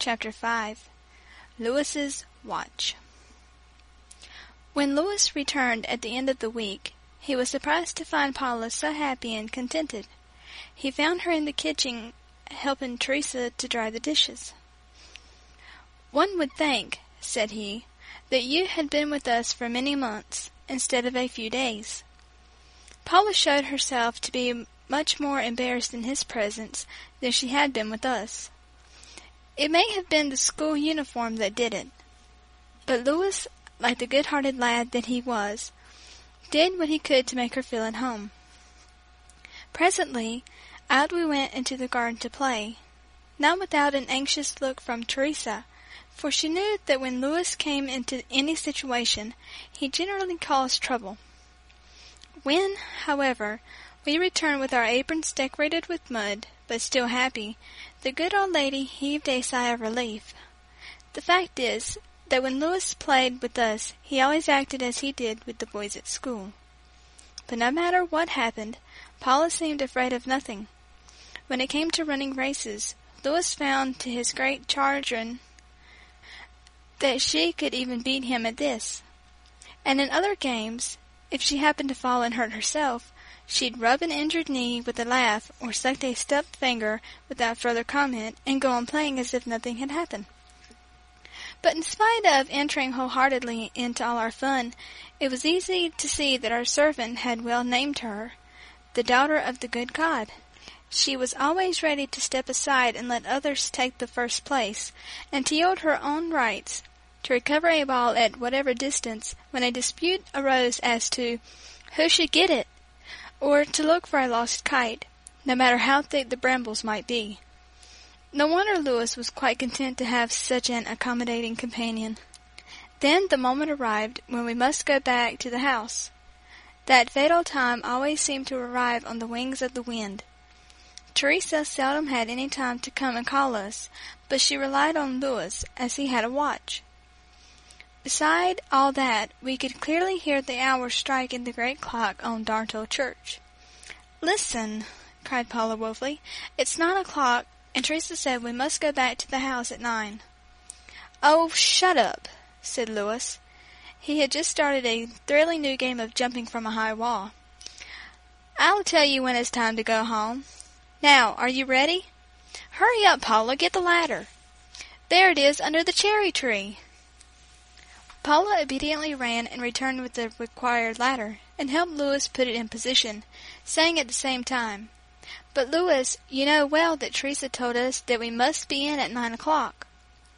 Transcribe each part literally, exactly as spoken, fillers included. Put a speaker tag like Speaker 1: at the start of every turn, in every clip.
Speaker 1: Chapter five. Louis's Watch. When Louis returned at the end of the week, he was surprised to find Paula so happy and contented. He found her in the kitchen helping Teresa to dry the dishes. "One would think," said he, "that you had been with us for many months, instead of a few days." Paula showed herself to be much more embarrassed in his presence than she had been with us. It may have been the school uniform that did it, but Louis, like the good-hearted lad that he was, did what he could to make her feel at home. Presently, out we went into the garden to play, not without an anxious look from Teresa, for she knew that when Louis came into any situation, he generally caused trouble. When, however, we returned with our aprons decorated with mud, but still happy, the good old lady heaved a sigh of relief. The fact is, that when Louis played with us, he always acted as he did with the boys at school. But no matter what happened, Paula seemed afraid of nothing. When it came to running races, Louis found to his great chagrin that she could even beat him at this. And in other games, if she happened to fall and hurt herself, she'd rub an injured knee with a laugh or suck a stubbed finger without further comment and go on playing as if nothing had happened. But in spite of entering wholeheartedly into all our fun, it was easy to see that our servant had well named her the daughter of the good God. She was always ready to step aside and let others take the first place, and to yield her own rights, to recover a ball at whatever distance when a dispute arose as to who should get it, or to look for a lost kite, no matter how thick the brambles might be. No wonder Louis was quite content to have such an accommodating companion. Then the moment arrived when we must go back to the house. That fatal time always seemed to arrive on the wings of the wind. Teresa seldom had any time to come and call us, but she relied on Louis, as he had a watch. Beside all that, we could clearly hear the hour strike in the great clock on Darntal Church. "Listen," cried Paula woefully. "It's nine o'clock, and Teresa said we must go back to the house at nine." "Oh, shut up," said Louis. He had just started a thrilling new game of jumping from a high wall. "I'll tell you when it's time to go home. Now, are you ready? Hurry up, Paula, get the ladder. There it is under the cherry tree." Paula obediently ran and returned with the required ladder, and helped Louis put it in position, saying at the same time, "But, Louis, you know well that Teresa told us that we must be in at nine o'clock."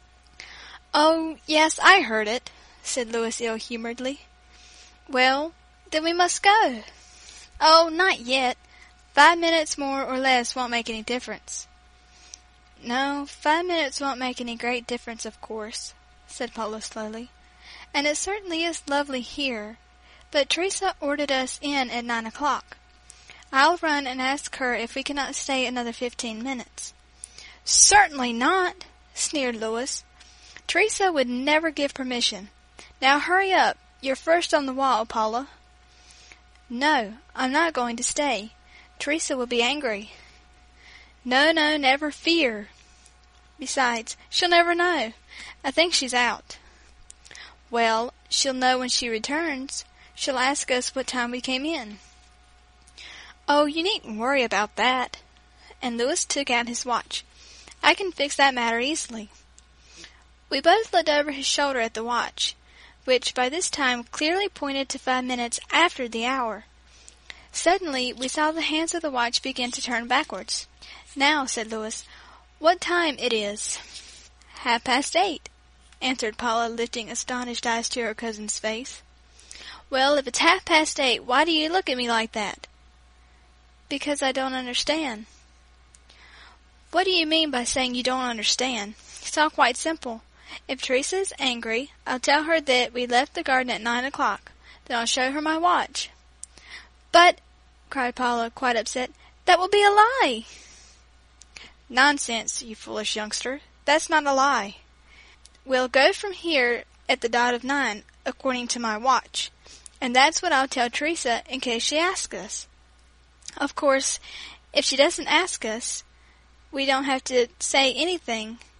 Speaker 1: "Oh, yes, I heard it," said Louis ill-humoredly. "Well, then we must go." "Oh, not yet. Five minutes more or less won't make any difference." "No, five minutes won't make any great difference, of course," said Paula slowly. "And it certainly is lovely here, but Teresa ordered us in at nine o'clock. I'll run and ask her if we cannot stay another fifteen minutes." "Certainly not," sneered Louis. "Teresa would never give permission. Now hurry up. You're first on the wall, Paula." "No, I'm not going to stay. Teresa will be angry." "No, no, never fear. Besides, she'll never know. I think she's out." "Well, she'll know when she returns. She'll ask us what time we came in." "Oh, you needn't worry about that." And Louis took out his watch. "I can fix that matter easily." We both looked over his shoulder at the watch, which by this time clearly pointed to five minutes after the hour. Suddenly, we saw the hands of the watch begin to turn backwards. "Now," said Louis, "what time it is?" "Half past eight," answered Paula, lifting astonished eyes to her cousin's face. "Well, if it's half past eight, why do you look at me like that?" "Because I don't understand." "What do you mean by saying you don't understand? It's all quite simple. If Teresa is angry, I'll tell her that we left the garden at nine o'clock. Then I'll show her my watch." "But," cried Paula, quite upset, "that will be a lie." "Nonsense, you foolish youngster. That's not a lie. We'll go from here at the dot of nine, according to my watch, and that's what I'll tell Teresa in case she asks us. Of course, if she doesn't ask us, we don't have to say anything,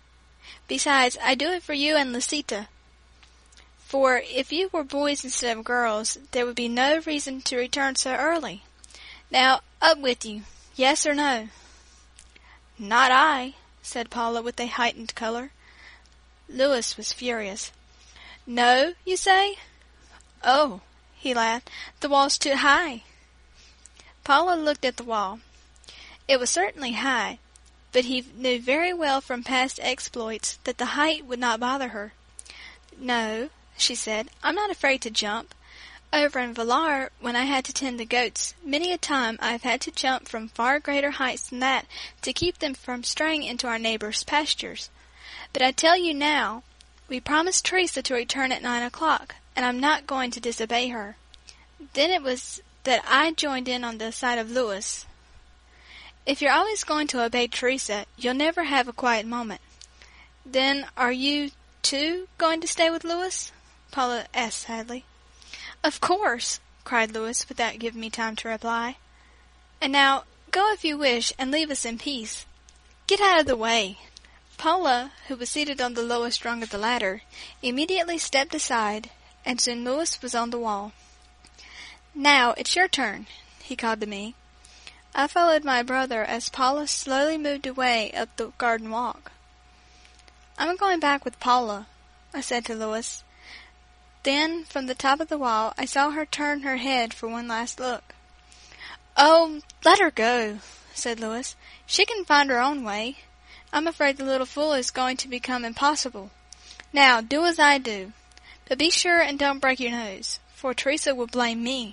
Speaker 1: Besides, I do it for you and Lisita. For if you were boys instead of girls, there would be no reason to return so early. Now, up with you. Yes or no?" "Not I," said Paula with a heightened color. Louis was furious. "No, you say?" "Oh," he laughed, "the wall's too high." Paula looked at the wall. It was certainly high, but he knew very well from past exploits that the height would not bother her. "No," she said, "I'm not afraid to jump. Over in Villar, when I had to tend the goats, many a time I have had to jump from far greater heights than that to keep them from straying into our neighbors' pastures. But I tell you now, we promised Teresa to return at nine o'clock, and I'm not going to disobey her." Then it was that I joined in on the side of Louis. "If you're always going to obey Teresa, you'll never have a quiet moment." "Then are you, too, going to stay with Louis?" Paula asked sadly. "Of course," cried Louis, without giving me time to reply. "And now, go if you wish, and leave us in peace. Get out of the way." Paula, who was seated on the lowest rung of the ladder, immediately stepped aside, and soon Louis was on the wall. "Now it's your turn," he called to me. I followed my brother as Paula slowly moved away up the garden walk. "I'm going back with Paula," I said to Louis. Then, from the top of the wall, I saw her turn her head for one last look. "Oh, let her go," said Louis. "She can find her own way. I'm afraid the little fool is going to become impossible. Now, do as I do. But be sure and don't break your nose, for Teresa will blame me."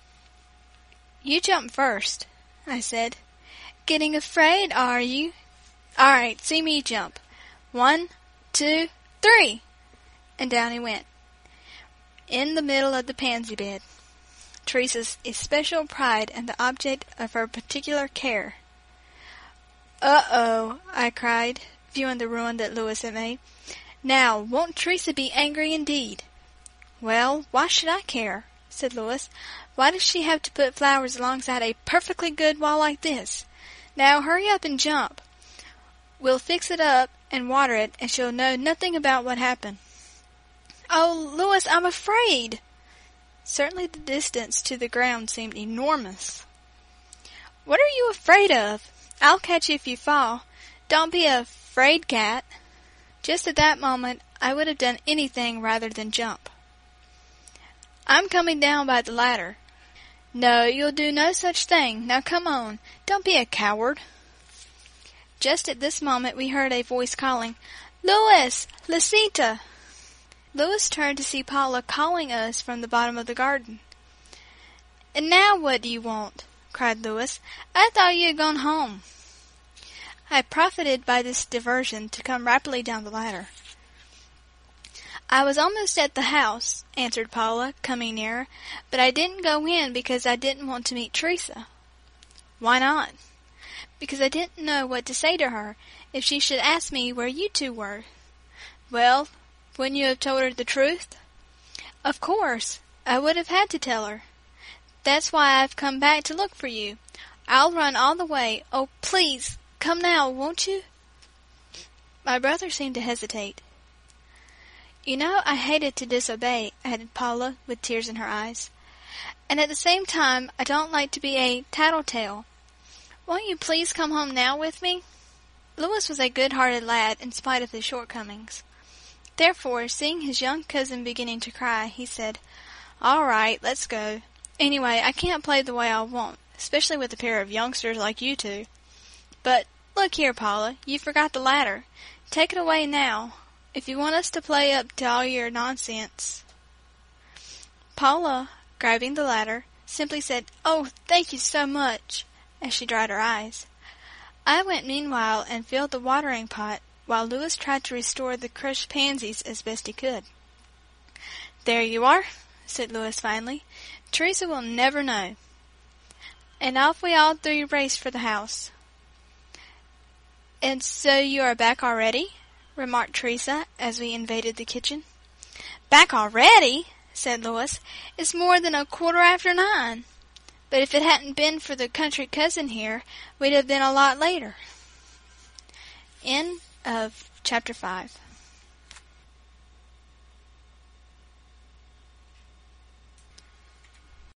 Speaker 1: "You jump first," I said. "Getting afraid, are you? All right, see me jump. One, two, three!" And down he went, in the middle of the pansy bed, Teresa's especial pride and the object of her particular care. "Uh-oh," I cried, viewing the ruin that Louis had made. "Now, won't Teresa be angry indeed?" "Well, why should I care?" said Louis. "Why does she have to put flowers alongside a perfectly good wall like this? Now, hurry up and jump. We'll fix it up and water it, and she'll know nothing about what happened." "Oh, Louis, I'm afraid!" Certainly the distance to the ground seemed enormous. "What are you afraid of? I'll catch you if you fall. Don't be a fraid cat." Just at that moment, I would have done anything rather than jump. "I'm coming down by the ladder." "No, you'll do no such thing. Now come on. Don't be a coward." Just at this moment, we heard a voice calling, "Louis! Lisita!" Louis turned to see Paula calling us from the bottom of the garden. "And now what do you want?" cried Louis. "I thought you had gone home." I profited by this diversion to come rapidly down the ladder. "I was almost at the house," answered Paula, coming nearer, "but I didn't go in because I didn't want to meet Teresa." "Why not?" "Because I didn't know what to say to her if she should ask me where you two were." "Well, wouldn't you have told her the truth?" "Of course. I would have had to tell her. That's why I've come back to look for you. I'll run all the way. Oh, please, come now, won't you?" My brother seemed to hesitate. "You know I hated to disobey," added Paula, with tears in her eyes. "And at the same time, I don't like to be a tattletale. Won't you please come home now with me?" Louis was a good-hearted lad in spite of his shortcomings. Therefore, seeing his young cousin beginning to cry, he said, "All right, let's go. Anyway, I can't play the way I want, especially with a pair of youngsters like you two. But, look here, Paula, you forgot the ladder. Take it away now, if you want us to play up to all your nonsense." Paula, grabbing the ladder, simply said, "Oh, thank you so much," as she dried her eyes. I went meanwhile and filled the watering pot, while Louis tried to restore the crushed pansies as best he could. "There you are," said Louis finally. "Teresa will never know." And off we all three raced for the house. "And so you are back already?" remarked Teresa as we invaded the kitchen. "Back already?" said Louis. "It's more than a quarter after nine. But if it hadn't been for the country cousin here, we'd have been a lot later." End of chapter Chapter five.